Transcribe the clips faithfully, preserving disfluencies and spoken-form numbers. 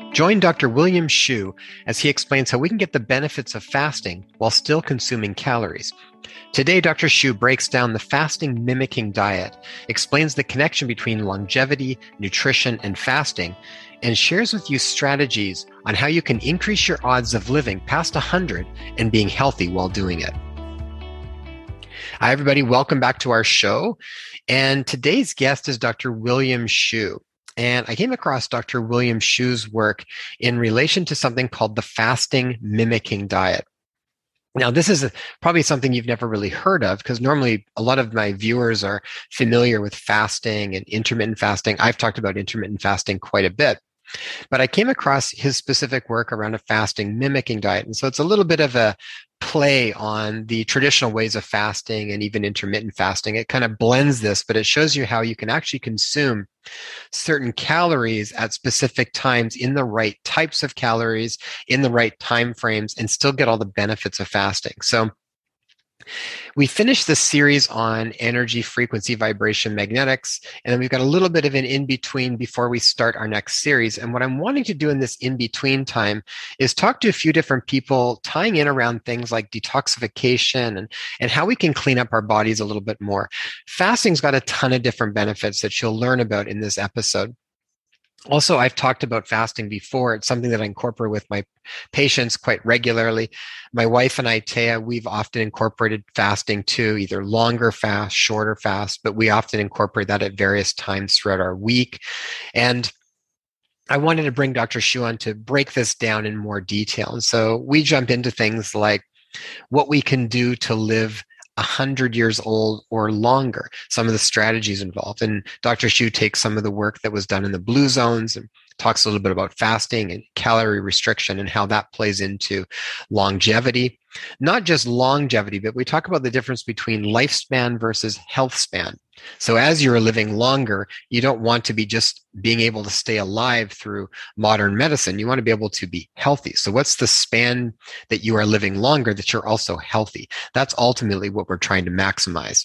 Join Doctor William Shu as he explains how we can get the benefits of fasting while still consuming calories. Today, Doctor Shu breaks down the fasting mimicking diet, explains the connection between longevity, nutrition, and fasting, and shares with you strategies on how you can increase your odds of living past one hundred and being healthy while doing it. Hi, everybody. Welcome back to our show. And today's guest is Doctor William Shu. And I came across Doctor William Shu's work in relation to something called the fasting mimicking diet. Now, this is a, probably something you've never really heard of, because normally a lot of my viewers are familiar with fasting and intermittent fasting. I've talked about intermittent fasting quite a bit. But I came across his specific work around a fasting mimicking diet. And so it's a little bit of a play on the traditional ways of fasting and even intermittent fasting. It kind of blends this, but it shows you how you can actually consume certain calories at specific times in the right types of calories, in the right time frames, and still get all the benefits of fasting. So we finished this series on energy, frequency, vibration, magnetics, and then we've got a little bit of an in-between before we start our next series. And what I'm wanting to do in this in-between time is talk to a few different people, tying in around things like detoxification and, and how we can clean up our bodies a little bit more. Fasting's got a ton of different benefits that you'll learn about in this episode. Also, I've talked about fasting before. It's something that I incorporate with my patients quite regularly. My wife and I, Taya, we've often incorporated fasting too, either longer fast, shorter fast, but we often incorporate that at various times throughout our week. And I wanted to bring Doctor Shu on to break this down in more detail. And so we jump into things like what we can do to live one hundred years old or longer, some of the strategies involved. And Doctor Shu takes some of the work that was done in the blue zones and talks a little bit about fasting and calorie restriction and how that plays into longevity. Not just longevity, but we talk about the difference between lifespan versus health span. So as you're living longer, you don't want to be just being able to stay alive through modern medicine. You want to be able to be healthy. So what's the span that you are living longer that you're also healthy? That's ultimately what we're trying to maximize.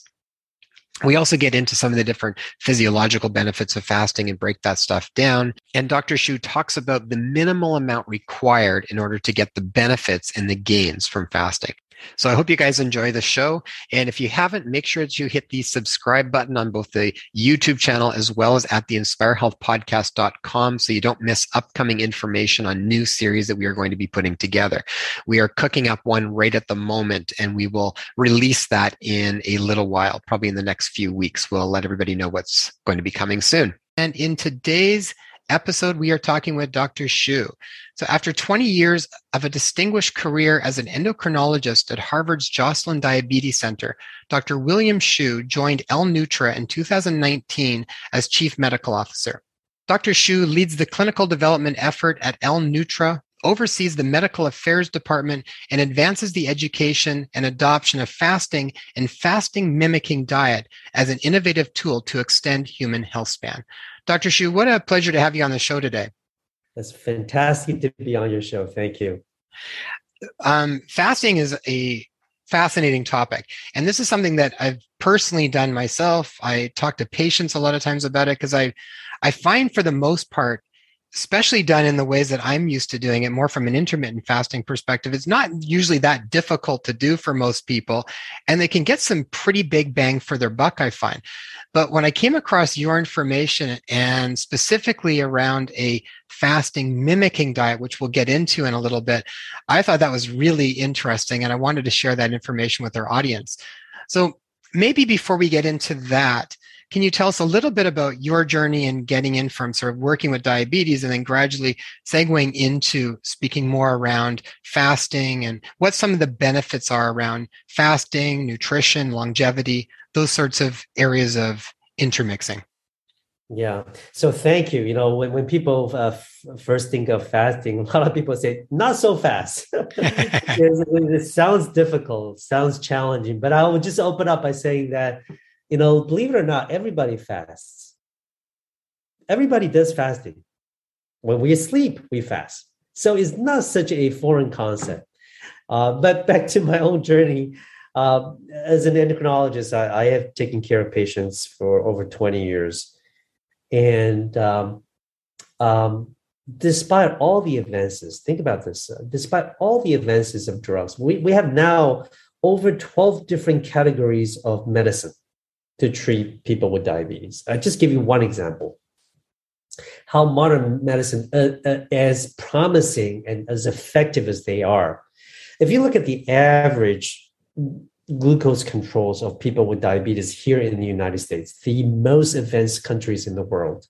We also get into some of the different physiological benefits of fasting and break that stuff down. And Doctor Shu talks about the minimal amount required in order to get the benefits and the gains from fasting. So I hope you guys enjoy the show. And if you haven't, make sure that you hit the subscribe button on both the YouTube channel as well as at the inspire health podcast dot com so you don't miss upcoming information on new series that we are going to be putting together. We are cooking up one right at the moment, and we will release that in a little while, probably in the next few weeks. We'll let everybody know what's going to be coming soon. And in today's episode, we are talking with Doctor Shu. So after twenty years of a distinguished career as an endocrinologist at Harvard's Joslin Diabetes Center, Doctor William Shu joined L-Nutra in two thousand nineteen as Chief Medical Officer. Doctor Shu leads the clinical development effort at L-Nutra, oversees the medical affairs department, and advances the education and adoption of fasting and fasting mimicking diet as an innovative tool to extend human health span. Doctor Shu, what a pleasure to have you on the show today. It's fantastic to be on your show. Thank you. Um, fasting is a fascinating topic. And this is something that I've personally done myself. I talk to patients a lot of times about it because I, I find for the most part, especially done in the ways that I'm used to doing it, more from an intermittent fasting perspective, it's not usually that difficult to do for most people. And they can get some pretty big bang for their buck, I find. But when I came across your information and specifically around a fasting mimicking diet, which we'll get into in a little bit, I thought that was really interesting. And I wanted to share that information with our audience. So maybe before we get into that, can you tell us a little bit about your journey in getting in from sort of working with diabetes and then gradually segueing into speaking more around fasting and what some of the benefits are around fasting, nutrition, longevity, those sorts of areas of intermixing? Yeah. So thank you. You know, when, when people uh, f- first think of fasting, a lot of people say, not so fast. It sounds difficult, sounds challenging, but I will just open up by saying that, you know, believe it or not, everybody fasts. Everybody does fasting. When we sleep, we fast. So it's not such a foreign concept. Uh, but back to my own journey, uh, as an endocrinologist, I, I have taken care of patients for over twenty years. And um, um, despite all the advances, think about this, uh, despite all the advances of drugs, we, we have now over twelve different categories of medicine to treat people with diabetes. I just give you one example. How modern medicine, uh, uh, as promising and as effective as they are, if you look at the average glucose controls of people with diabetes here in the United States, the most advanced countries in the world,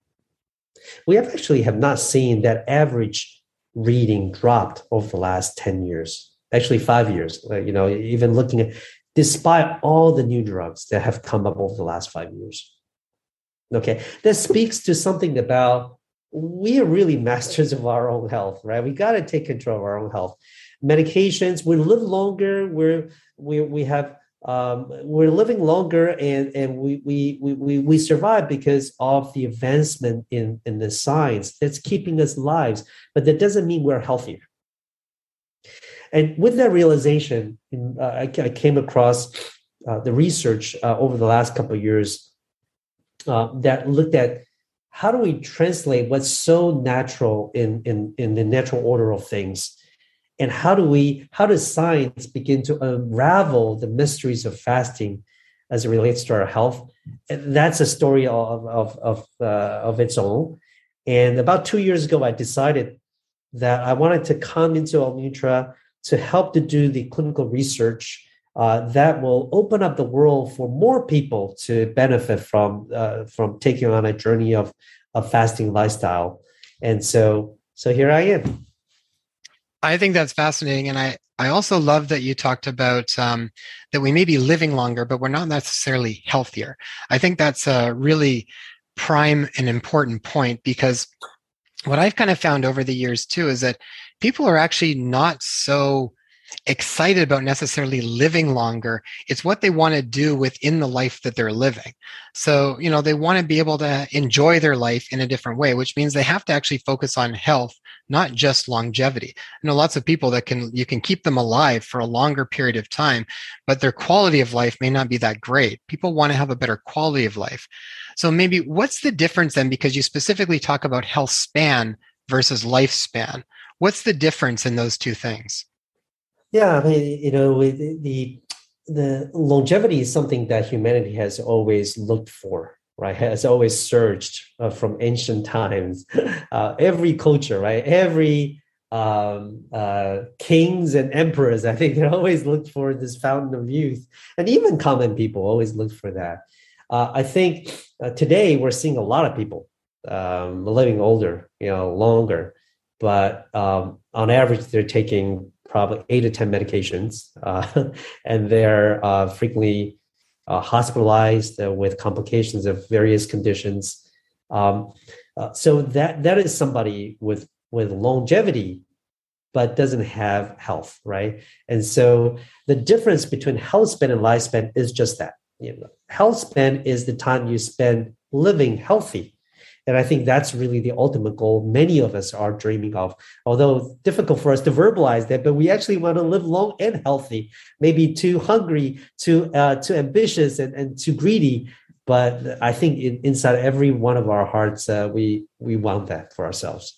we have actually have not seen that average reading dropped over the last ten years, actually five years, uh, you know, even looking at, despite all the new drugs that have come up over the last five years. Okay, that speaks to something about we are really masters of our own health, right? We got to take control of our own health. Medications, we live longer. We're we we have um, we're living longer, and and we we we we survive because of the advancement in in the science that's keeping us alive. But that doesn't mean we're healthier. And with that realization, uh, I, I came across uh, the research uh, over the last couple of years uh, that looked at how do we translate what's so natural in, in, in the natural order of things, and how do we how does science begin to unravel the mysteries of fasting as it relates to our health? And that's a story of of of, uh, of its own. And about two years ago, I decided that I wanted to come into Alnutra to help to do the clinical research uh, that will open up the world for more people to benefit from uh, from taking on a journey of a fasting lifestyle. And so, so here I am. I think that's fascinating. And I, I also love that you talked about um, that we may be living longer, but we're not necessarily healthier. I think that's a really prime and important point, because what I've kind of found over the years too is that people are actually not so excited about necessarily living longer. It's what they want to do within the life that they're living. So, you know, they want to be able to enjoy their life in a different way, which means they have to actually focus on health, not just longevity. I know lots of people that can, you can keep them alive for a longer period of time, but their quality of life may not be that great. People want to have a better quality of life. So maybe what's the difference then? Because you specifically talk about health span versus lifespan. What's the difference in those two things? Yeah, I mean, you know, the, the the longevity is something that humanity has always looked for, right? Has always searched uh, from ancient times. Uh, every culture, right? Every um, uh, kings and emperors, I think they always looked for this fountain of youth, and even common people always looked for that. Uh, I think uh, today we're seeing a lot of people um, living older, you know, longer, but um, on average they're taking probably eight to ten medications, uh, and they're uh, frequently uh, hospitalized uh, with complications of various conditions. Um, uh, so that that is somebody with with longevity, but doesn't have health, right? And so the difference between health span and lifespan is just that. You know, health span is the time you spend living healthy. And I think that's really the ultimate goal many of us are dreaming of, although difficult for us to verbalize that, but we actually want to live long and healthy, maybe too hungry, too uh, too ambitious, and, and too greedy. But I think in, inside every one of our hearts, uh, we we want that for ourselves.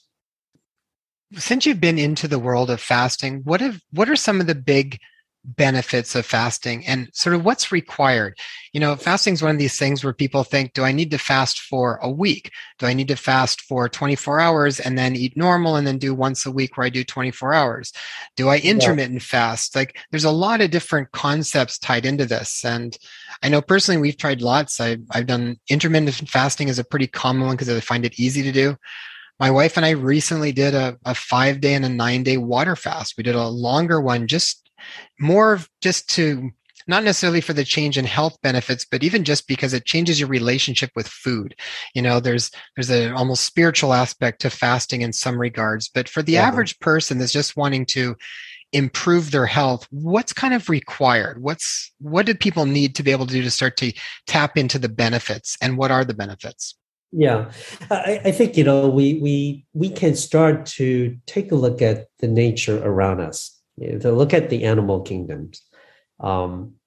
Since you've been into the world of fasting, what have what are some of the big benefits of fasting, and sort of what's required? You know, fasting is one of these things where people think, do I need to fast for a week? Do I need to fast for twenty-four hours and then eat normal and then do once a week where I do twenty-four hours? Do I intermittent yeah. fast? Like, there's a lot of different concepts tied into this. And I know personally, we've tried lots. I, I've done intermittent fasting is a pretty common one because I find it easy to do. My wife and I recently did a, a five day and a nine day water fast. We did a longer one, just more just to, not necessarily for the change in health benefits, but even just because it changes your relationship with food. You know, there's there's an almost spiritual aspect to fasting in some regards. But for the yeah. average person that's just wanting to improve their health, what's kind of required? What's what do people need to be able to do to start to tap into the benefits? And what are the benefits? Yeah, I, I think, you know, we we we can start to take a look at the nature around us. To look at the animal kingdoms. Um,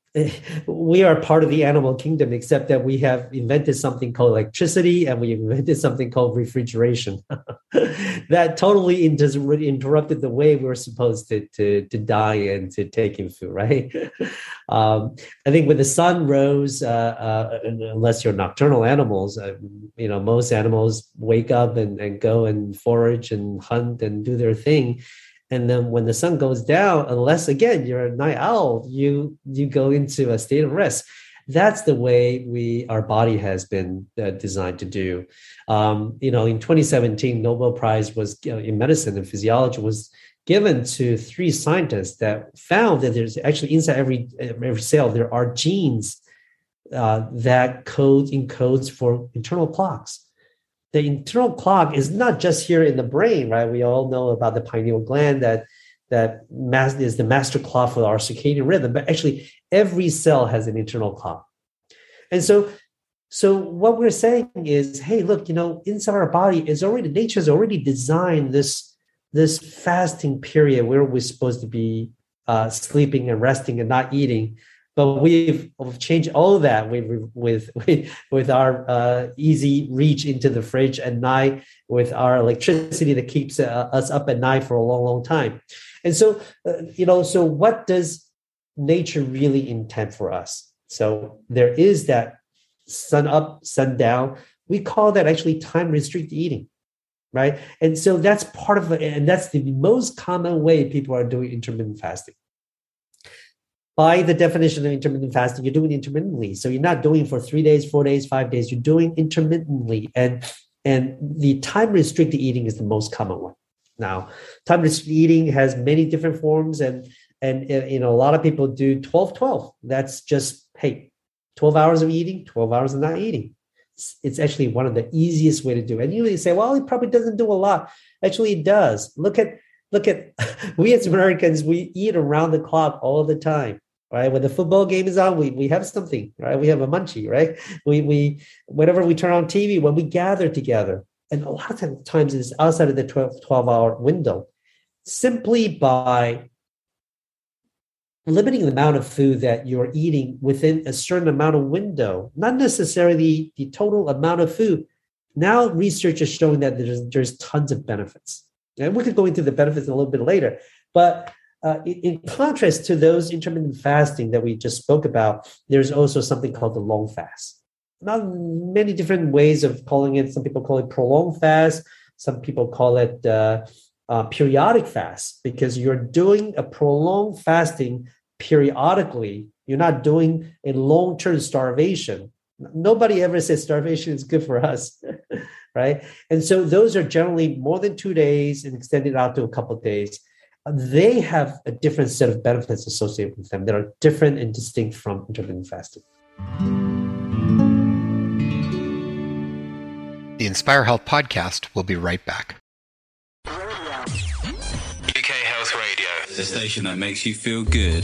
we are part of the animal kingdom, except that we have invented something called electricity and we invented something called refrigeration. That totally inter- interrupted the way we were supposed to, to, to die and to take in food, right? um, I think when the sun rose, uh, uh, unless you're nocturnal animals, uh, you know, most animals wake up and, and go and forage and hunt and do their thing. And then when the sun goes down, unless, again, you're a night owl, you you go into a state of rest. That's the way we our body has been uh, designed to do. Um, you know, in twenty seventeen, Nobel Prize was you know, in medicine and physiology was given to three scientists that found that there's actually inside every every cell there are genes uh, that code encodes for internal clocks. The internal clock is not just here in the brain, right? We all know about the pineal gland that that is the master clock for our circadian rhythm, but actually every cell has an internal clock. And so, so what we're saying is, hey, look, you know, inside our body is already, nature's already designed this, this fasting period where we're supposed to be uh, sleeping and resting and not eating. But we've, we've changed all of that with with with, with our uh, easy reach into the fridge at night, with our electricity that keeps uh, us up at night for a long, long time. And so, uh, you know, so what does nature really intend for us? So there is that sun up, sun down. We call that actually time restricted eating, right? And so that's part of it, and that's the most common way people are doing intermittent fasting. By the definition of intermittent fasting, you're doing intermittently. So you're not doing for three days, four days, five days. You're doing intermittently. And, and the time-restricted eating is the most common one. Now, time-restricted eating has many different forms. And, and you know, a lot of people do twelve twelve. That's just, hey, twelve hours of eating, twelve hours of not eating. It's, it's actually one of the easiest way to do it. And you say, well, it probably doesn't do a lot. Actually, it does. Look at, look at, we as Americans, we eat around the clock all the time. Right, when the football game is on, we we have something, right? We have a munchie, right? We we whenever we turn on T V, when we gather together, and a lot of times it's outside of the twelve hour window, simply by limiting the amount of food that you're eating within a certain amount of window, not necessarily the total amount of food. Now research is showing that there's there's tons of benefits, and we could go into the benefits a little bit later, but. Uh, in contrast to those intermittent fasting that we just spoke about, there's also something called the long fast. Not many different ways of calling it. Some people call it prolonged fast. Some people call it uh, uh, periodic fast, because you're doing a prolonged fasting periodically. You're not doing a long-term starvation. Nobody ever says starvation is good for us, right? And so those are generally more than two days and extended out to a couple of days. They have a different set of benefits associated with them that are different and distinct from intermittent fasting. The Inspire Health podcast will be right back. U K Health Radio, the station that makes you feel good.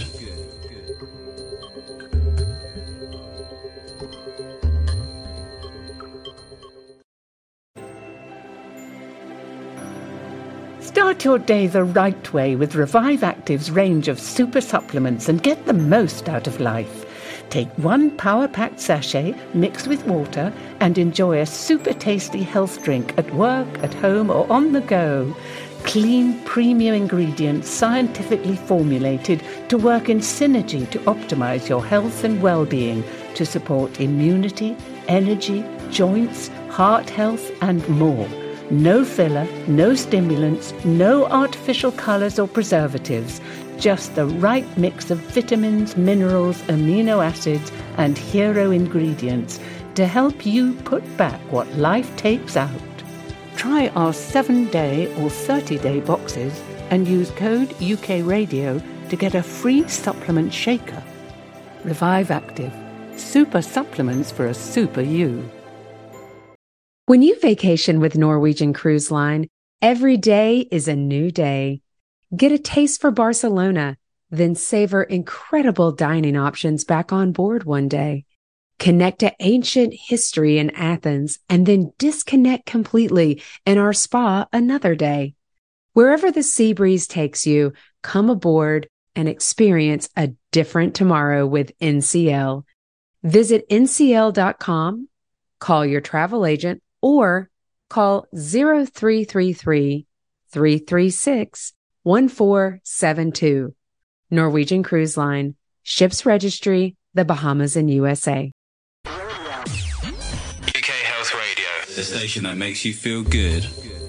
Start your day the right way with Revive Active's range of super supplements and get the most out of life. Take one power-packed sachet mixed with water and enjoy a super tasty health drink at work, at home, or on the go. Clean, premium ingredients scientifically formulated to work in synergy to optimize your health and well-being, to support immunity, energy, joints, heart health, and more. No filler, no stimulants, no artificial colors or preservatives, just the right mix of vitamins, minerals, amino acids, and hero ingredients to help you put back what life takes out. Try our seven-day or thirty-day boxes and use code U K Radio to get a free supplement shaker. Revive Active. Super supplements for a super you. When you vacation with Norwegian Cruise Line, every day is a new day. Get a taste for Barcelona, then savor incredible dining options back on board one day. Connect to ancient history in Athens, and then disconnect completely in our spa another day. Wherever the sea breeze takes you, come aboard and experience a different tomorrow with N C L. Visit N C L dot com, call your travel agent, or call zero three three three, three three six, one four seven two. Norwegian Cruise Line, Ships Registry, the Bahamas and U S A. U K Health Radio, the station that makes you feel good.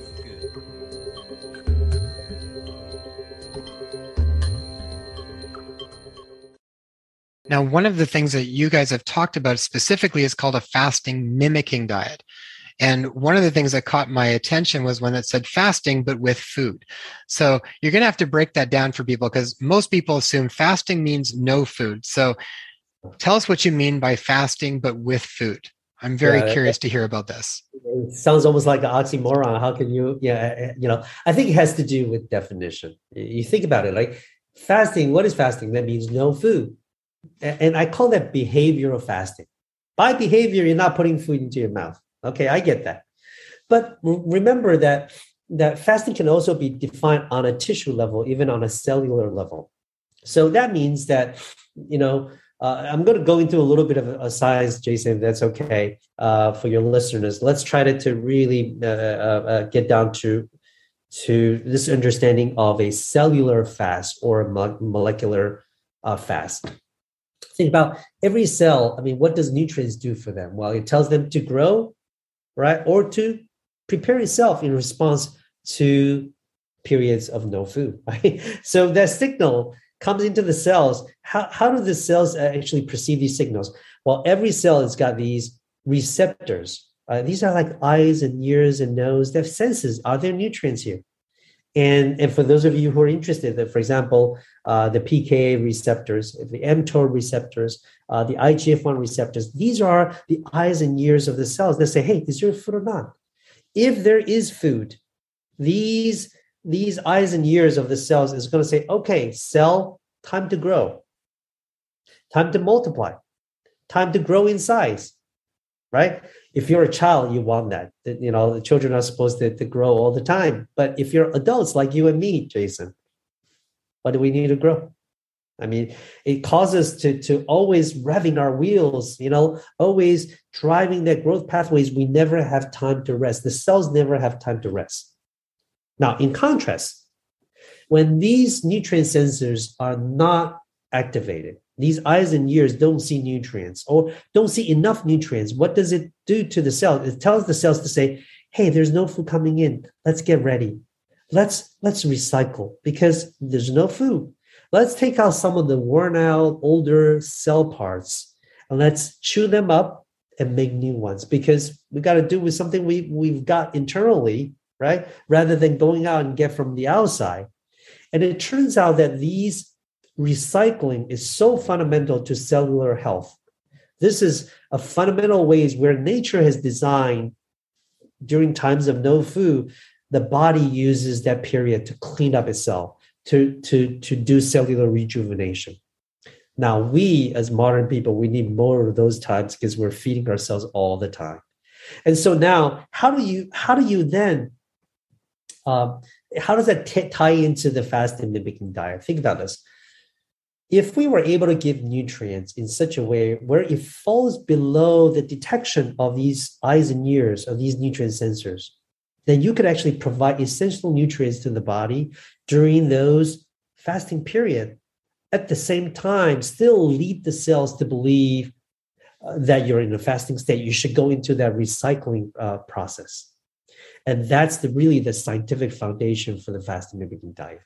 Now, one of the things that you guys have talked about specifically is called a fasting mimicking diet. And one of the things that caught my attention was when it said fasting, but with food. So you're going to have to break that down for people because most people assume fasting means no food. So tell us what you mean by fasting, but with food. I'm very yeah, curious to hear about this. It sounds almost like an oxymoron. How can you, yeah, you know, I think it has to do with definition. You think about it, like fasting, what is fasting? That means no food. And I call that behavioral fasting. By behavior, you're not putting food into your mouth. Okay, I get that. But remember that, that fasting can also be defined on a tissue level, even on a cellular level. So that means that, you know, uh, I'm going to go into a little bit of a, a science, Jason, if that's okay uh, for your listeners. Let's try to, to really uh, uh, get down to, to this understanding of a cellular fast or a mo- molecular uh, fast. Think about every cell. I mean, what does nutrients do for them? Well, it tells them to grow, right? Or to prepare itself in response to periods of no food, right? So that signal comes into the cells. How, how do the cells actually perceive these signals? Well, every cell has got these receptors. Uh, these are like eyes and ears and nose. They have senses. Are there nutrients here? And, and for those of you who are interested, that, for example, uh, the P K A receptors, the mTOR receptors, uh, the I G F one receptors, these are the eyes and ears of the cells. They say, hey, is there food or not? If there is food, these, these eyes and ears of the cells is going to say, okay, cell, time to grow, time to multiply, time to grow in size, right? If you're a child, you want that. You know, the children are supposed to, to grow all the time. But if you're adults like you and me, Jason, what do we need to grow? I mean, it causes us to, to always revving our wheels, you know, always driving that growth pathways. We never have time to rest. The cells never have time to rest. Now, in contrast, when these nutrient sensors are not activated, these eyes and ears don't see nutrients or don't see enough nutrients. What does it do to the cell? It tells the cells to say, hey, there's no food coming in. Let's get ready. Let's, let's recycle because there's no food. Let's take out some of the worn out, older cell parts and let's chew them up and make new ones because we got to do with something we, we've got internally, right? Rather than going out and get from the outside. And it turns out that these recycling is so fundamental to cellular health. This is a fundamental ways where nature has designed during times of no food, the body uses that period to clean up itself, to, to, to do cellular rejuvenation. Now, we as modern people, we need more of those times because we're feeding ourselves all the time. And so now, how do you, how do you then, uh, how does that t- tie into the fasting mimicking diet? Think about this. If we were able to give nutrients in such a way where it falls below the detection of these eyes and ears of these nutrient sensors, then you could actually provide essential nutrients to the body during those fasting period. At the same time, still lead the cells to believe uh, that you're in a fasting state. You should go into that recycling uh, process. And that's the really the scientific foundation for the fasting mimicking diet.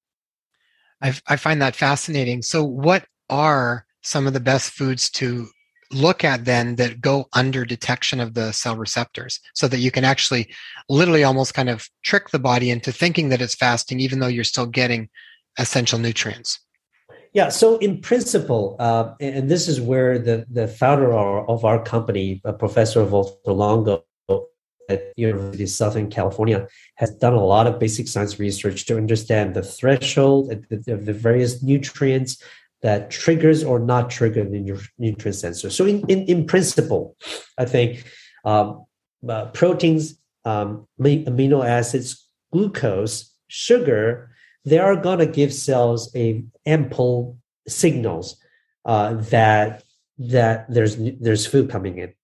I, I find that fascinating. So what are some of the best foods to look at then that go under detection of the cell receptors so that you can actually literally almost kind of trick the body into thinking that it's fasting, even though you're still getting essential nutrients? Yeah. So in principle, uh, and this is where the, the founder of our company, uh, Professor Walter Longo at University of Southern California, has done a lot of basic science research to understand the threshold of the, the various nutrients that triggers or not trigger the nutrient sensor. So in, in, in principle, I think um, uh, proteins, um, amino acids, glucose, sugar, they are going to give cells a ample signals uh, that that there's there's food coming in.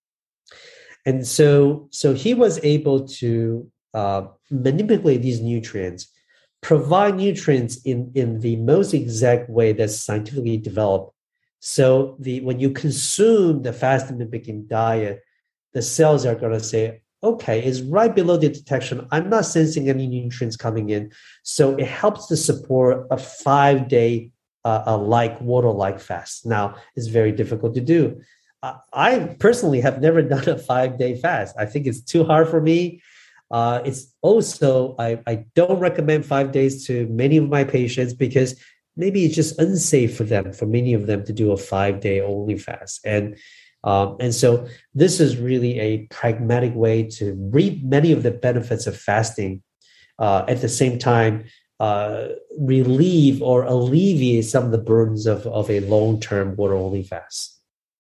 And so, so he was able to uh, manipulate these nutrients, provide nutrients in, in the most exact way that's scientifically developed. So the when you consume the fasting mimicking diet, the cells are going to say, okay, it's right below the detection. I'm not sensing any nutrients coming in. So it helps to support a five-day uh, a like water-like fast. Now, it's very difficult to do. I personally have never done a five-day fast. I think it's too hard for me. Uh, it's also, I, I don't recommend five days to many of my patients because maybe it's just unsafe for them, for many of them to do a five-day only fast. And um, and so this is really a pragmatic way to reap many of the benefits of fasting, uh, at the same time, uh, relieve or alleviate some of the burdens of, of a long-term water-only fast.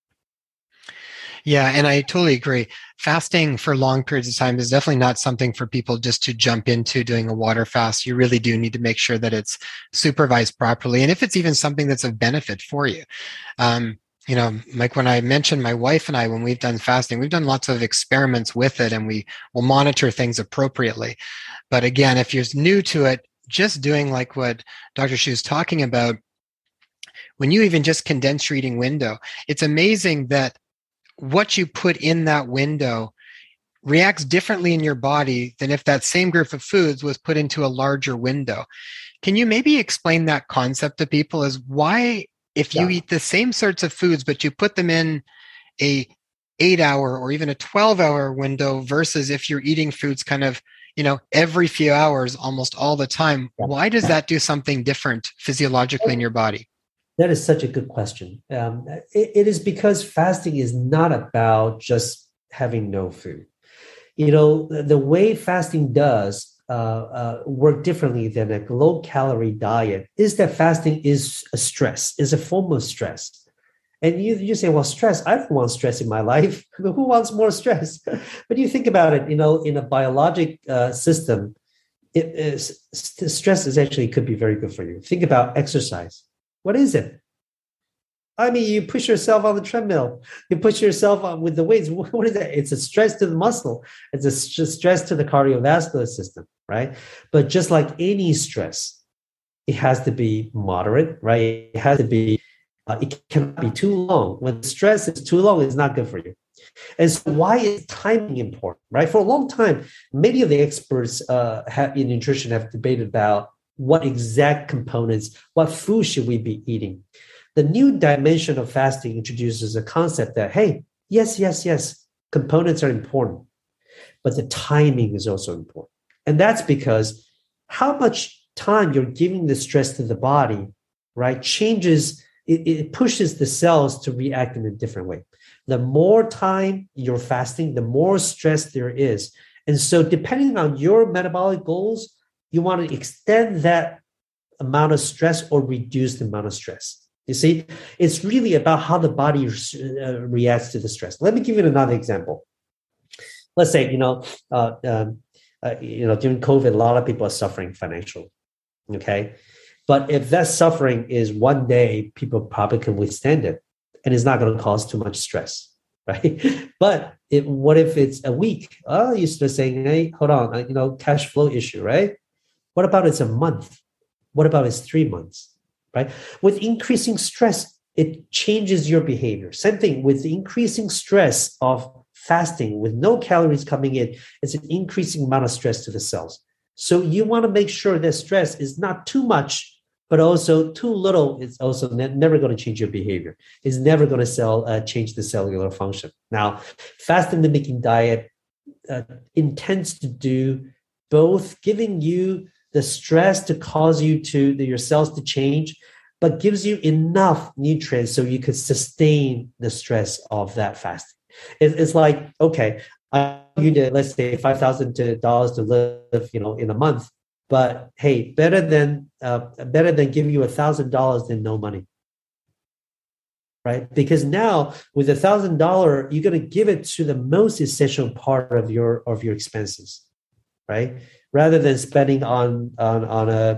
Yeah, and I totally agree. Fasting for long periods of time is definitely not something for people just to jump into doing a water fast. You really do need to make sure that it's supervised properly. And if it's even something that's of benefit for you. Um, you know, like when I mentioned my wife and I, when we've done fasting, we've done lots of experiments with it and we will monitor things appropriately. But again, if you're new to it, just doing like what Doctor Hsu is talking about, when you even just condense your eating window, it's amazing that what you put in that window reacts differently in your body than if that same group of foods was put into a larger window. Can you maybe explain that concept to people as why, if you yeah. eat the same sorts of foods, but you put them in a eight hour or even a twelve hour window versus if you're eating foods kind of, you know, every few hours, almost all the time, yeah. why does that do something different physiologically in your body? That is such a good question. Um, it, it is because fasting is not about just having no food. You know, the, the way fasting does uh, uh, work differently than a low-calorie diet is that fasting is a stress, is a form of stress. And you, you say, well, stress, I don't want stress in my life. Who wants more stress? But you think about it, you know, in a biologic uh, system, it is, stress is actually could be very good for you. Think about exercise. What is it? I mean, you push yourself on the treadmill. You push yourself on with the weights. What is that? It's a stress to the muscle. It's a stress to the cardiovascular system, right? But just like any stress, it has to be moderate, right? It has to be, uh, it cannot be too long. When stress is too long, it's not good for you. And so why is timing important, right? For a long time, many of the experts uh, have, in nutrition have debated about what exact components, what food should we be eating? The new dimension of fasting introduces a concept that, hey, yes, yes, yes, components are important, but the timing is also important. And that's because how much time you're giving the stress to the body, right, changes, it, it pushes the cells to react in a different way. The more time you're fasting, the more stress there is. And so depending on your metabolic goals, you want to extend that amount of stress or reduce the amount of stress. You see, it's really about how the body uh, reacts to the stress. Let me give you another example. Let's say, you know, uh, um, uh, you know, during COVID, a lot of people are suffering financially. Okay, but if that suffering is one day, people probably can withstand it, and it's not going to cause too much stress, right? But if, what if it's a week? Oh, you start saying, hey, hold on, you know, cash flow issue, right? What about it's a month? What about it's three months, right? With increasing stress, it changes your behavior. Same thing with the increasing stress of fasting with no calories coming in, it's an increasing amount of stress to the cells. So you want to make sure that stress is not too much, but also too little. It's also ne- never going to change your behavior. It's never going to cell, uh, change the cellular function. Now, fasting mimicking diet uh, intends to do both giving you the stress to cause you to the, your cells to change, but gives you enough nutrients so you could sustain the stress of that fasting. It, it's like, okay, I you did, let's say five thousand dollars to live, you know, in a month, but hey, better than uh, better than giving you a thousand dollars than no money, right? Because now with a thousand dollar, you're going to give it to the most essential part of your of your expenses, right? Rather than spending on on on a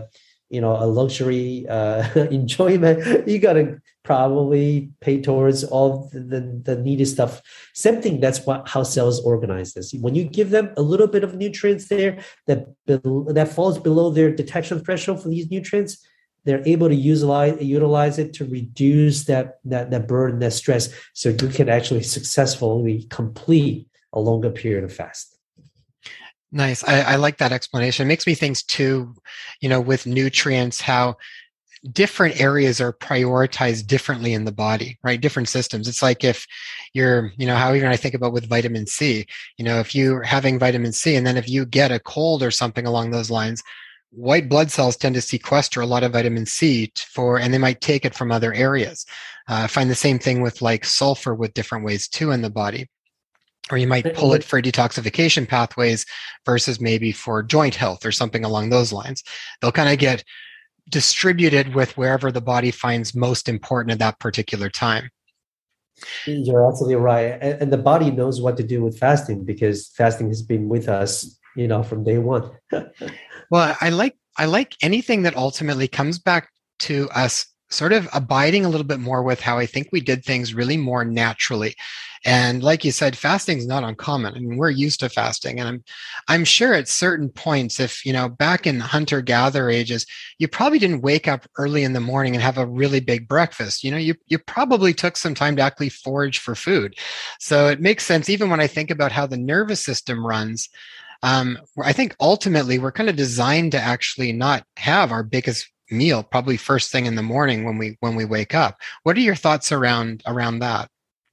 you know, a luxury uh, enjoyment. You got to probably pay towards all the, the, the needed stuff. Same thing, that's what how cells organize this. When you give them a little bit of nutrients there that, that falls below their detection threshold for these nutrients, they're able to utilize, utilize it to reduce that, that, that burden, that stress, so you can actually successfully complete a longer period of fast. Nice. I, I like that explanation. It makes me think too, you know, with nutrients, how different areas are prioritized differently in the body, right? Different systems. It's like if you're, you know, how even I think about with vitamin C, you know, if you're having vitamin C and then if you get a cold or something along those lines, white blood cells tend to sequester a lot of vitamin C for, and they might take it from other areas. Uh, I find the same thing with like sulfur with different ways too in the body. Or you might pull it for detoxification pathways versus maybe for joint health or something along those lines. They'll kind of get distributed with wherever the body finds most important at that particular time. You're absolutely right. And, and the body knows what to do with fasting because fasting has been with us, you know, from day one. Well, I like I like anything that ultimately comes back to us sort of abiding a little bit more with how I think we did things really more naturally. And like you said, fasting is not uncommon. I mean, we're used to fasting. And I'm I'm sure at certain points, if, you know, back in hunter-gatherer ages, you probably didn't wake up early in the morning and have a really big breakfast. You know, you, you probably took some time to actually forage for food. So it makes sense, even when I think about how the nervous system runs, um, I think ultimately we're kind of designed to actually not have our biggest meal probably first thing in the morning when we when we wake up. What are your thoughts around around that?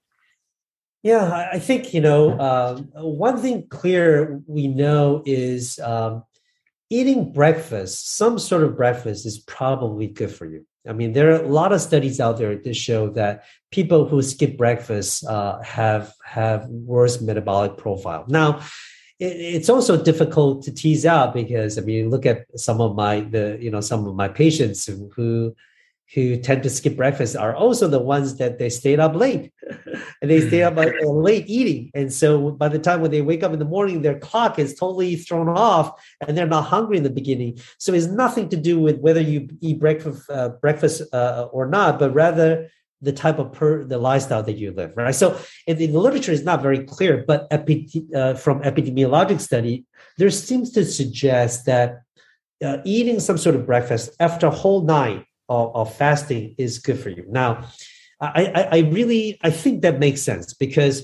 Yeah, I think, you know, um, one thing clear we know is um, eating breakfast, some sort of breakfast is probably good for you. I mean, there are a lot of studies out there that show that people who skip breakfast uh, have have worse metabolic profile. Now, it's also difficult to tease out because, I mean, look at some of my, the you know, some of my patients who, who who tend to skip breakfast are also the ones that they stayed up late and they stay up late eating. And so by the time when they wake up in the morning, their clock is totally thrown off and they're not hungry in the beginning. So it's nothing to do with whether you eat breakfast, uh, breakfast uh, or not, but rather the type of per, the lifestyle that you live, right? So in, in the literature is not very clear, but epi, uh, from epidemiologic study, there seems to suggest that uh, eating some sort of breakfast after a whole night Of, of fasting is good for you. Now, I, I, I really, I think that makes sense because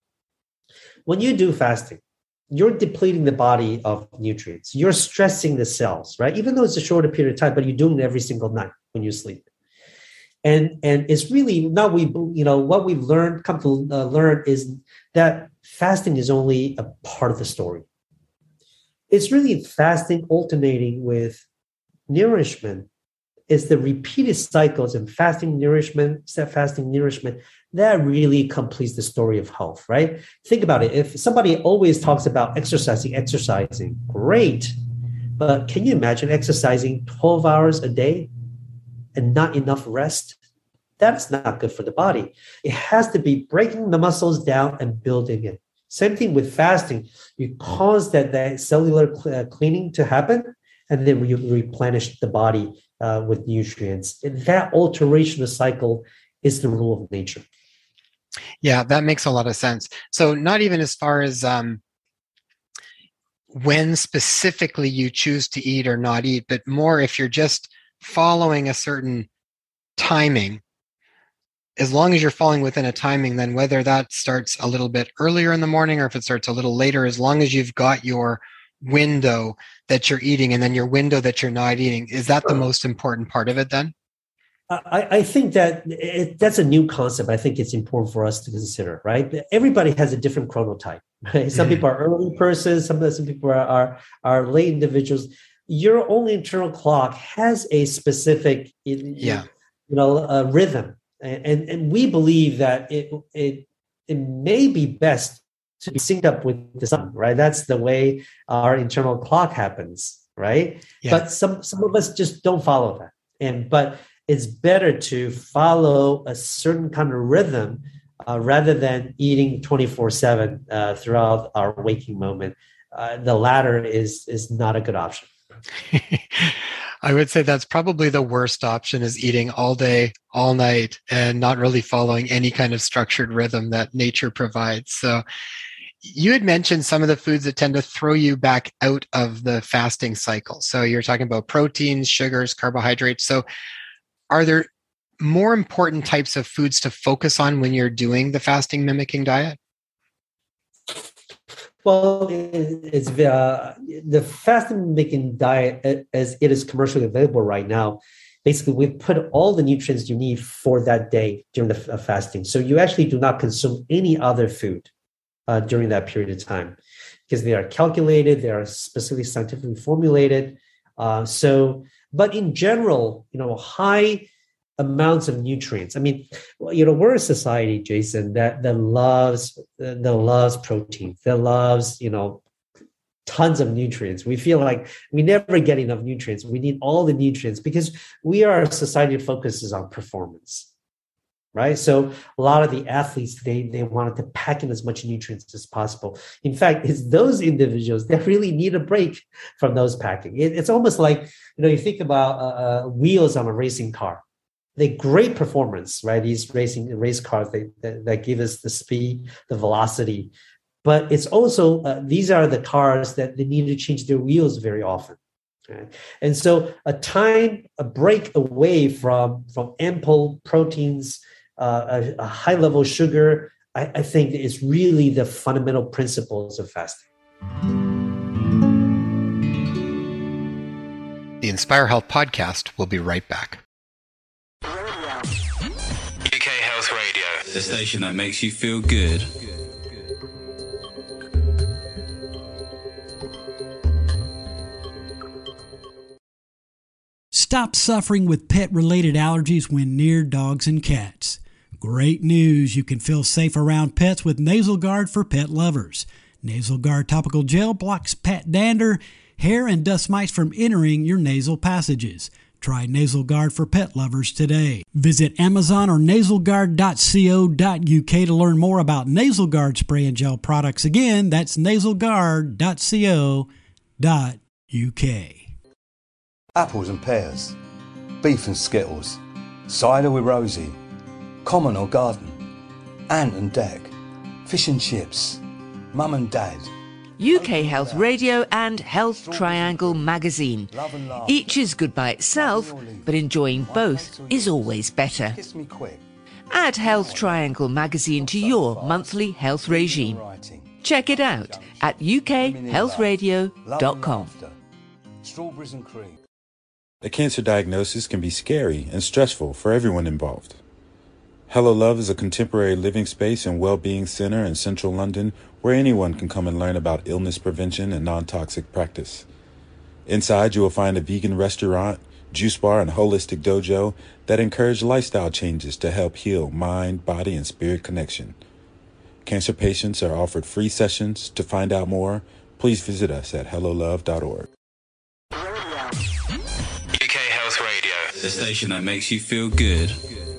when you do fasting, you're depleting the body of nutrients. You're stressing the cells, right? Even though it's a shorter period of time, but you're doing it every single night when you sleep. And, and it's really now we, you know, what we've learned, come to uh, learn is that fasting is only a part of the story. It's really fasting alternating with nourishment. It's the repeated cycles of fasting, nourishment, fasting, nourishment that really completes the story of health, right? Think about it. If somebody always talks about exercising, exercising, great. But can you imagine exercising twelve hours a day and not enough rest? That's not good for the body. It has to be breaking the muscles down and building it. Same thing with fasting. You cause that, that cellular cleaning to happen, and then you replenish the body uh, with nutrients. And that alteration of cycle is the rule of nature. Yeah, that makes a lot of sense. So not even as far as um, when specifically you choose to eat or not eat, but more if you're just following a certain timing, as long as you're falling within a timing, then whether that starts a little bit earlier in the morning or if it starts a little later, as long as you've got your window that you're eating and then your window that you're not eating, is that the most important part of it then? I, I think that it, that's a new concept. I think it's important for us to consider, right? Everybody has a different chronotype. Right? Some people are early persons, some, some people are, are, are late individuals. Your own internal clock has a specific yeah. you know, uh, rhythm. And, and we believe that it, it, it may be best to be synced up with the sun, right? That's the way our internal clock happens, right? Yeah. But some, some of us just don't follow that. And, but it's better to follow a certain kind of rhythm uh, rather than eating twenty-four seven uh, throughout our waking moment. Uh, the latter is, is not a good option. I would say that's probably the worst option, is eating all day, all night, and not really following any kind of structured rhythm that nature provides. So you had mentioned some of the foods that tend to throw you back out of the fasting cycle. So you're talking about proteins, sugars, carbohydrates. So are there more important types of foods to focus on when you're doing the fasting mimicking diet? Well, it's uh, the fasting mimicking diet, as it is commercially available right now. Basically, we've put all the nutrients you need for that day during the uh, fasting. So you actually do not consume any other food uh, during that period of time, because they are calculated, they are specifically scientifically formulated. Uh, so, but in general, you know, high amounts of nutrients. I mean, you know, we're a society, Jason, that that loves that loves protein, that loves, you know, tons of nutrients. We feel like we never get enough nutrients. We need all the nutrients because we are a society that focuses on performance, right? So a lot of the athletes, they they wanted to pack in as much nutrients as possible. In fact, it's those individuals that really need a break from those packing. It, it's almost like, you know, you think about uh, uh, wheels on a racing car. They great performance, right? These racing race cars they, that, that give us the speed, the velocity, but it's also uh, these are the cars that they need to change their wheels very often, right? And so a time, a break away from from ample proteins, uh, a, a high level sugar, I, I think is really the fundamental principles of fasting. The Inspire Health podcast will be right back. U K Health Radio, the station that makes you feel good. Stop suffering with pet-related allergies when near dogs and cats. Great news! You can feel safe around pets with Nasal Guard for pet lovers. Nasal Guard topical gel blocks pet dander, hair, and dust mites from entering your nasal passages. Try Nasal Guard for pet lovers today. Visit Amazon or nasal guard dot co dot u k to learn more about Nasal Guard spray and gel products. Again, that's nasal guard dot co dot u k. Apples and pears, beef and skittles, cider with Rosie, common or garden, ant and deck, fish and chips, mum and dad. U K Health Radio and Health Triangle magazine. Each is good by itself, but enjoying both is always better. Add Health Triangle magazine to your monthly health regime. Check it out at u k health radio dot com. Strawberries and cream. A cancer diagnosis can be scary and stressful for everyone involved. Hello Love is a contemporary living space and well-being center in central London where anyone can come and learn about illness prevention and non-toxic practice. Inside, you will find a vegan restaurant, juice bar, and holistic dojo that encourage lifestyle changes to help heal mind, body, and spirit connection. Cancer patients are offered free sessions. To find out more, please visit us at hello love dot org. U K Health Radio, the station that makes you feel good.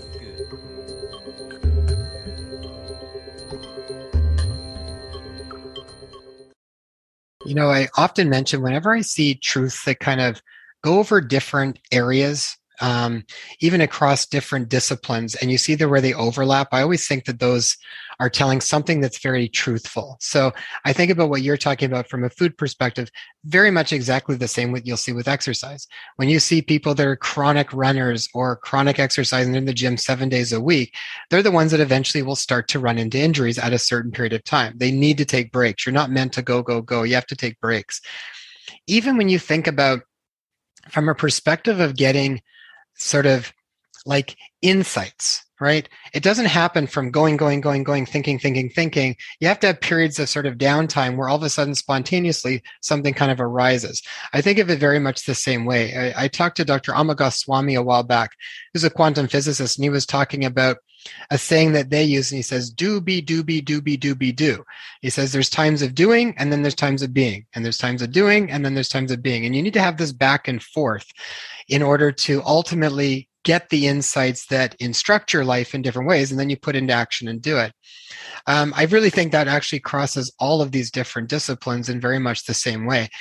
You know, I often mention whenever I see truths that kind of go over different areas, um, even across different disciplines, and you see there where they overlap, I always think that those are telling something that's very truthful. So I think about what you're talking about from a food perspective, very much exactly the same what you'll see with exercise. When you see people that are chronic runners or chronic exercising in the gym seven days a week, they're the ones that eventually will start to run into injuries at a certain period of time. They need to take breaks. You're not meant to go, go, go. You have to take breaks. Even when you think about from a perspective of getting sort of like insights, right? It doesn't happen from going, going, going, going, thinking, thinking, thinking. You have to have periods of sort of downtime where all of a sudden spontaneously something kind of arises. I think of it very much the same way. I, I talked to Doctor Amagos Swami a while back, who's a quantum physicist, and he was talking about a saying that they use, and he says, do, be, do, be, do, be, do, be, do. He says there's times of doing, and then there's times of being, and there's times of doing, and then there's times of being. And you need to have this back and forth in order to ultimately get the insights that instruct your life in different ways, and then you put into action and do it. Um, I really think that actually crosses all of these different disciplines in very much the same way.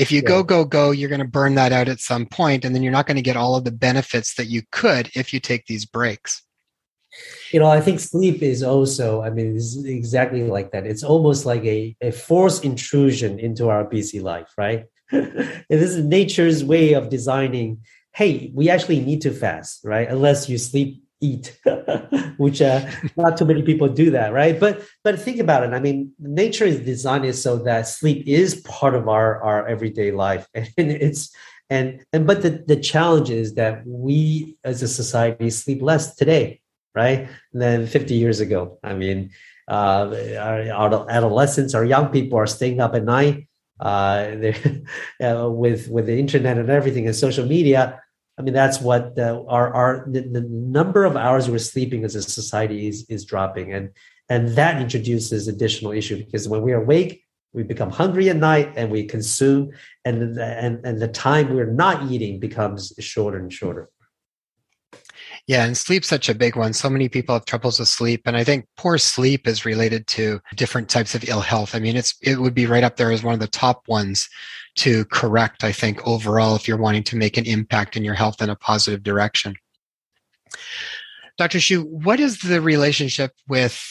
If you Yeah. go, go, go, you're going to burn that out at some point, and then you're not going to get all of the benefits that you could if you take these breaks. You know, I think sleep is also, I mean, it's exactly like that. It's almost like a, a forced intrusion into our busy life, right? This is nature's way of designing, hey, we actually need to fast, right? Unless you sleep, eat, which uh, not too many people do that, right? But but think about it. I mean, nature is designed it so that sleep is part of our, our everyday life. And it's and and but the, the challenge is that we as a society sleep less today, right, than fifty years ago. I mean, uh, our, our adolescents, our young people are staying up at night uh, uh, with with the internet and everything and social media. I mean, that's what uh, our our the, the number of hours we're sleeping as a society is is dropping, and and that introduces additional issue because when we are awake, we become hungry at night and we consume, and and and the time we're not eating becomes shorter and shorter. Yeah, and sleep's such a big one. So many people have troubles with sleep, and I think poor sleep is related to different types of ill health. I mean, it's it would be right up there as one of the top ones to correct, I think, overall, if you're wanting to make an impact in your health in a positive direction. Doctor Xu, what is the relationship with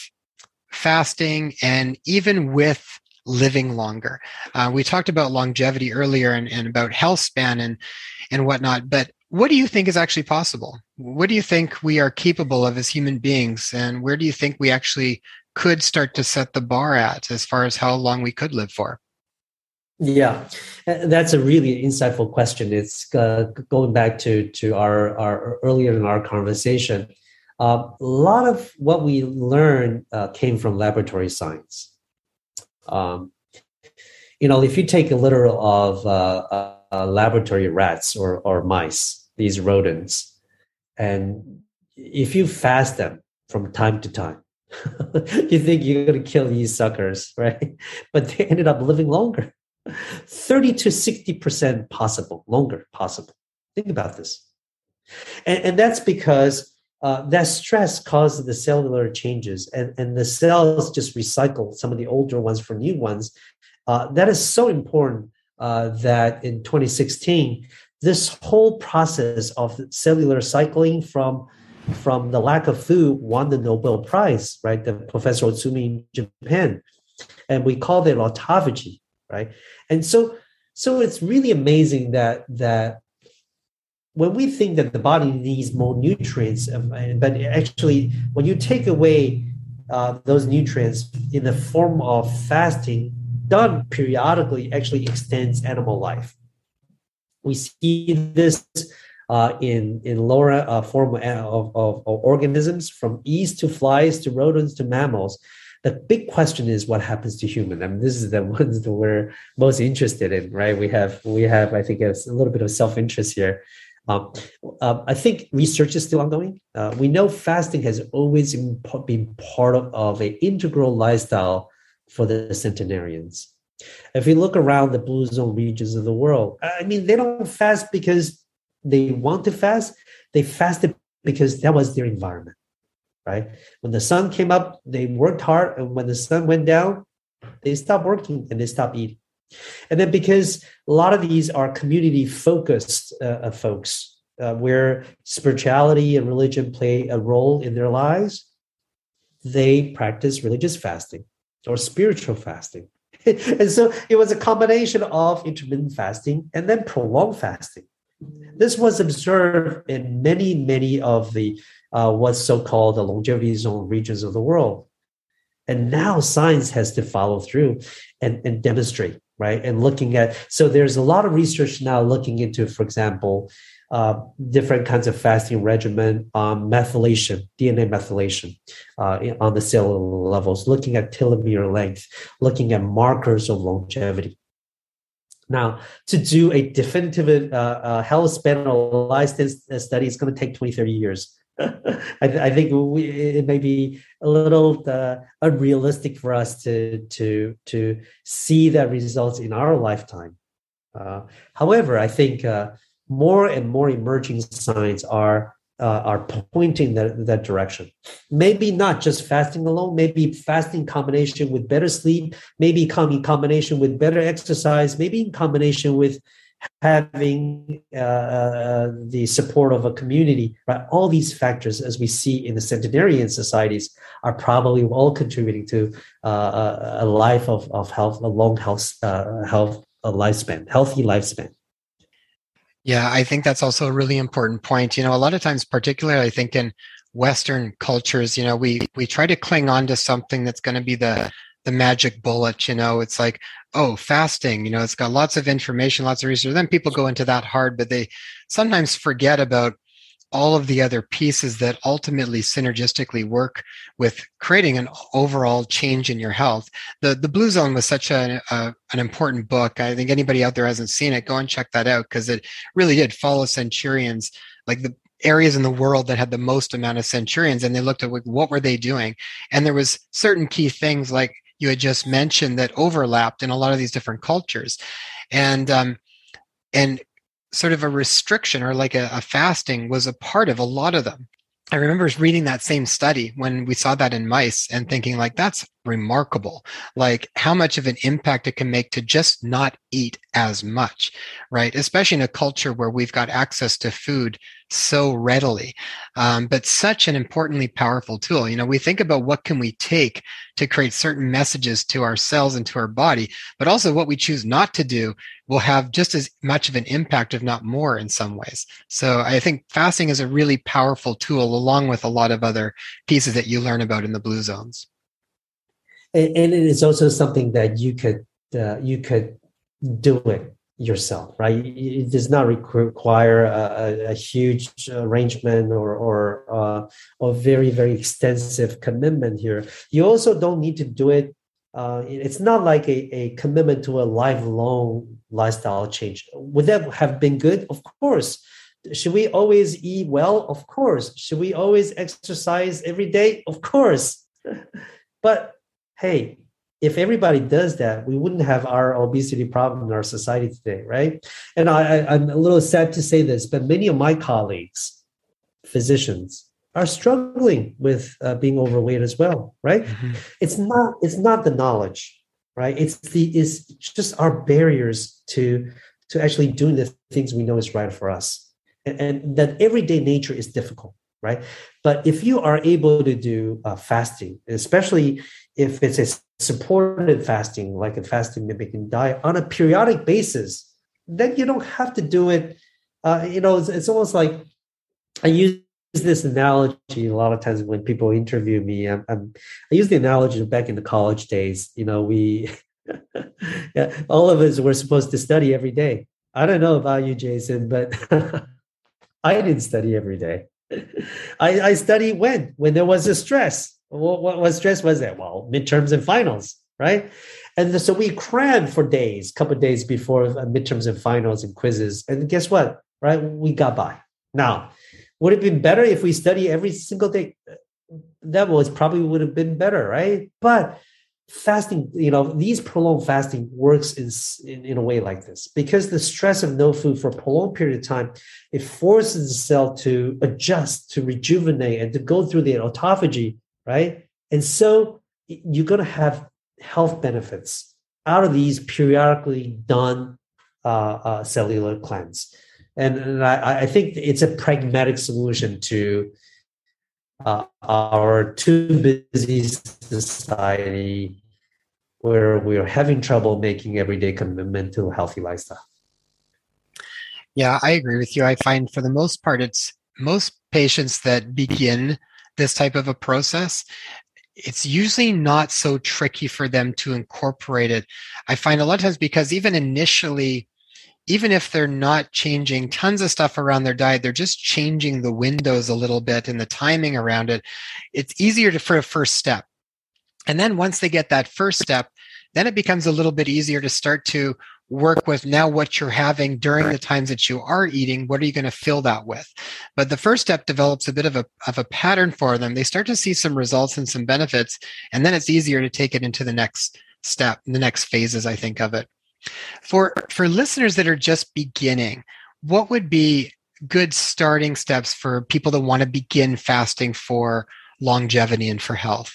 fasting and even with living longer? Uh, we talked about longevity earlier and, and about health span and, and whatnot, but what do you think is actually possible? What do you think we are capable of as human beings? And where do you think we actually could start to set the bar at as far as how long we could live for? Yeah, that's a really insightful question. It's uh, going back to, to our, our earlier in our conversation. Uh, a lot of what we learned uh, came from laboratory science. Um, you know, if you take a litter of uh, uh, laboratory rats or, or mice, these rodents, and if you fast them from time to time, you think you're going to kill these suckers, right? But they ended up living longer, thirty to sixty percent possible, longer possible. Think about this. And, and that's because uh, that stress causes the cellular changes, and, and the cells just recycle some of the older ones for new ones. Uh, that is so important uh, that in twenty sixteen, this whole process of cellular cycling from, from the lack of food won the Nobel Prize, right? The Professor Otsumi in Japan. And we call it autophagy, right? And so, so it's really amazing that, that when we think that the body needs more nutrients, but actually when you take away uh, those nutrients in the form of fasting, done periodically, actually extends animal life. We see this uh, in, in lower uh, form of, of, of organisms, from yeast to flies to rodents to mammals. The big question is what happens to human. I mean, this is the ones that we're most interested in, right? We have, we have, I think, a little bit of self-interest here. Um, uh, I think research is still ongoing. Uh, we know fasting has always been part of, of an integral lifestyle for the centenarians. If you look around the blue zone regions of the world, I mean, they don't fast because they want to fast. They fasted because that was their environment, right? When the sun came up, they worked hard. And when the sun went down, they stopped working and they stopped eating. And then because a lot of these are community-focused uh, folks, uh, where spirituality and religion play a role in their lives, they practice religious fasting or spiritual fasting. And so it was a combination of intermittent fasting and then prolonged fasting. This was observed in many, many of the uh, what's so-called the longevity zone regions of the world. And now science has to follow through and, and demonstrate, right? And looking at, so there's a lot of research now looking into, for example, uh, different kinds of fasting regimen, um, methylation, D N A methylation uh, on the cellular levels, looking at telomere length, looking at markers of longevity. Now, to do a definitive uh, uh, health span or lifestyle study is going to take twenty, thirty years. I, I think we, it may be a little uh, unrealistic for us to, to, to see that results in our lifetime. Uh, however, I think uh, more and more emerging science are uh, are pointing that, that direction. Maybe not just fasting alone, maybe fasting in combination with better sleep, maybe in combination with better exercise, maybe in combination with having uh, uh, the support of a community, right? All these factors, as we see in the centenarian societies, are probably all contributing to uh, a life of, of health, a long health, uh, health a lifespan, healthy lifespan. Yeah, I think that's also a really important point. You know, a lot of times, particularly I think in Western cultures, you know, we we try to cling on to something that's going to be the the magic bullet. You know, it's like, oh, fasting, you know, it's got lots of information, lots of research. Then people go into that hard, but they sometimes forget about all of the other pieces that ultimately synergistically work with creating an overall change in your health. The the Blue Zone was such a, a an important book. I think anybody out there hasn't seen it, go and check that out, because it really did follow centurions, like the areas in the world that had the most amount of centurions, and they looked at what were they doing. And there was certain key things like you had just mentioned that overlapped in a lot of these different cultures. And um, and sort of a restriction or like a, a fasting was a part of a lot of them. I remember reading that same study when we saw that in mice and thinking like, that's remarkable, like how much of an impact it can make to just not eat as much, right? Especially in a culture where we've got access to food so readily, um, but such an importantly powerful tool. You know, we think about what can we take to create certain messages to our cells and to our body, but also what we choose not to do will have just as much of an impact, if not more, in some ways. So I think fasting is a really powerful tool, along with a lot of other pieces that you learn about in the Blue Zones. And, and it is also something that you could uh, you could do it yourself, right? It does not require a, a huge arrangement or or uh, or very very extensive commitment here. You also don't need to do it. Uh, it's not like a, a commitment to a lifelong lifestyle change. Would that have been good? Of course. Should we always eat well? Of course. Should we always exercise every day? Of course. But hey, if everybody does that, we wouldn't have our obesity problem in our society today, right? And I, I, I'm a little sad to say this, but many of my colleagues, physicians, are struggling with uh, being overweight as well, right? Mm-hmm. It's not it's not the knowledge, right? It's the it's just our barriers to to actually doing the things we know is right for us, and, and that everyday nature is difficult, right? But if you are able to do uh, fasting, especially if it's a supported fasting, like a fasting mimicking diet on a periodic basis, then you don't have to do it. Uh, you know, it's, it's almost like I use this analogy a lot of times when people interview me. I'm, I'm, I use the analogy of back in the college days. You know, we yeah, all of us were supposed to study every day. I don't know about you, Jason, but I didn't study every day. I, I studied when? When there was a stress. What, what, what stress was that? Well, midterms and finals, right? And so we crammed for days, a couple of days before midterms and finals and quizzes. And guess what, right? We got by. Now, would it have been better if we study every single day? That was probably would have been better, right? But fasting, you know, these prolonged fasting works in, in, in a way like this, because the stress of no food for a prolonged period of time, it forces the cell to adjust, to rejuvenate, and to go through the autophagy, right? And so you're going to have health benefits out of these periodically done uh, uh, cellular cleanse. And, and I, I think it's a pragmatic solution to uh, our too busy society where we're having trouble making everyday commitment to a healthy lifestyle. Yeah, I agree with you. I find for the most part, it's most patients that begin this type of a process, it's usually not so tricky for them to incorporate it. I find a lot of times because even initially, even if they're not changing tons of stuff around their diet, they're just changing the windows a little bit and the timing around it. It's easier to, for a first step. And then once they get that first step, then it becomes a little bit easier to start to work with now what you're having during the times that you are eating. What are you going to fill that with? But the first step develops a bit of a, of a pattern for them. They start to see some results and some benefits, and then it's easier to take it into the next step, the next phases, I think, of it. For for listeners that are just beginning, what would be good starting steps for people that want to begin fasting for longevity and for health?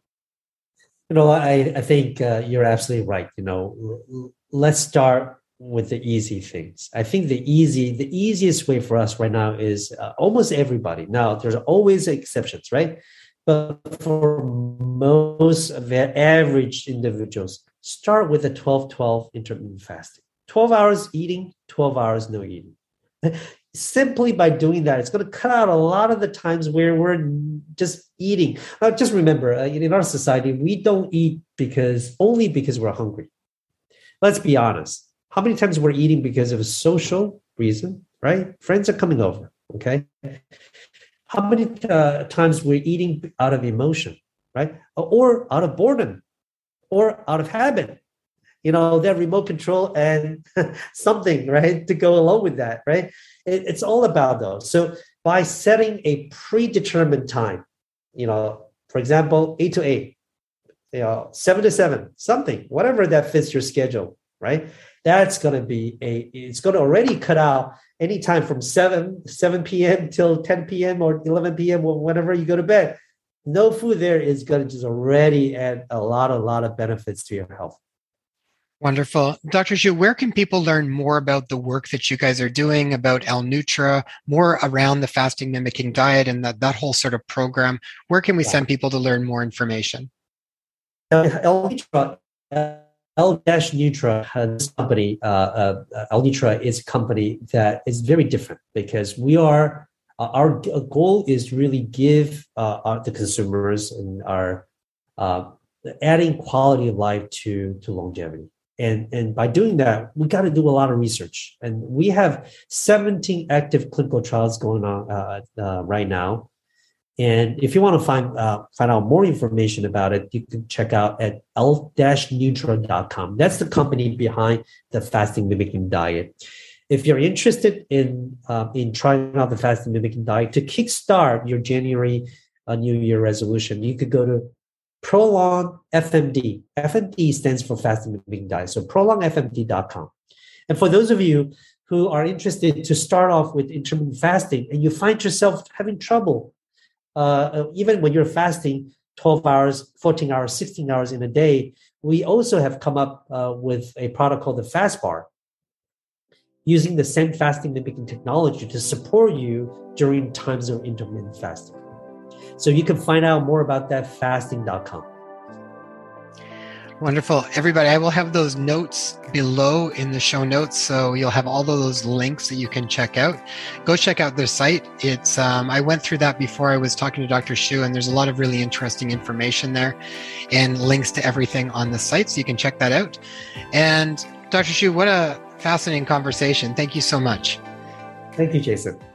You know, I, I think uh, you're absolutely right. You know, let's start with the easy things. I think the easy, the easiest way for us right now is uh, almost everybody. Now, there's always exceptions, right? But for most of the average individuals, start with a twelve twelve intermittent fasting. twelve hours eating, twelve hours no eating. Simply by doing that, it's going to cut out a lot of the times where we're just eating. Uh, just remember, uh, in our society, we don't eat because only because we're hungry. Let's be honest. How many times we're eating because of a social reason, right? Friends are coming over, okay? How many uh, times we're eating out of emotion, right? Or out of boredom, or out of habit. You know, that remote control and something, right, to go along with that, right? It, it's all about those. So by setting a predetermined time, you know, for example, eight to eight, you know, seven to seven, something, whatever that fits your schedule, right? That's going to be a, it's going to already cut out any time from seven, seven p.m. till ten p.m. or eleven p.m. or whenever you go to bed. No food there is going to just already add a lot, a lot of benefits to your health. Wonderful. Doctor Xu, where can people learn more about the work that you guys are doing, about L-Nutra, more around the fasting mimicking diet and that, that whole sort of program? Where can we yeah. send people to learn more information? Uh, L-Nutra, uh, L-Nutra, uh, this company, uh, uh, L-Nutra is a company that is very different because we are, uh, our goal is really give uh, our, the consumers and our uh, adding quality of life to, to longevity. And, and by doing that, we got to do a lot of research. And we have seventeen active clinical trials going on uh, uh, right now. And if you want to find uh, find out more information about it, you can check out at L Nutra dot com. That's the company behind the fasting mimicking diet. If you're interested in uh, in trying out the fasting mimicking diet to kickstart your January uh, New Year resolution, you could go to Prolong F M D. F M D stands for fasting mimicking diet. So prolong F M D dot com. And for those of you who are interested to start off with intermittent fasting and you find yourself having trouble, uh, even when you're fasting twelve hours, fourteen hours, sixteen hours in a day, we also have come up uh, with a product called the Fast Bar, using the same fasting mimicking technology to support you during times of intermittent fasting. So you can find out more about that, fasting dot com. Wonderful. Everybody, I will have those notes below in the show notes. So you'll have all of those links that you can check out. Go check out their site. It's um, I went through that before I was talking to Doctor Xu, and there's a lot of really interesting information there and links to everything on the site. So you can check that out. And Doctor Xu, what a fascinating conversation. Thank you so much. Thank you, Jason.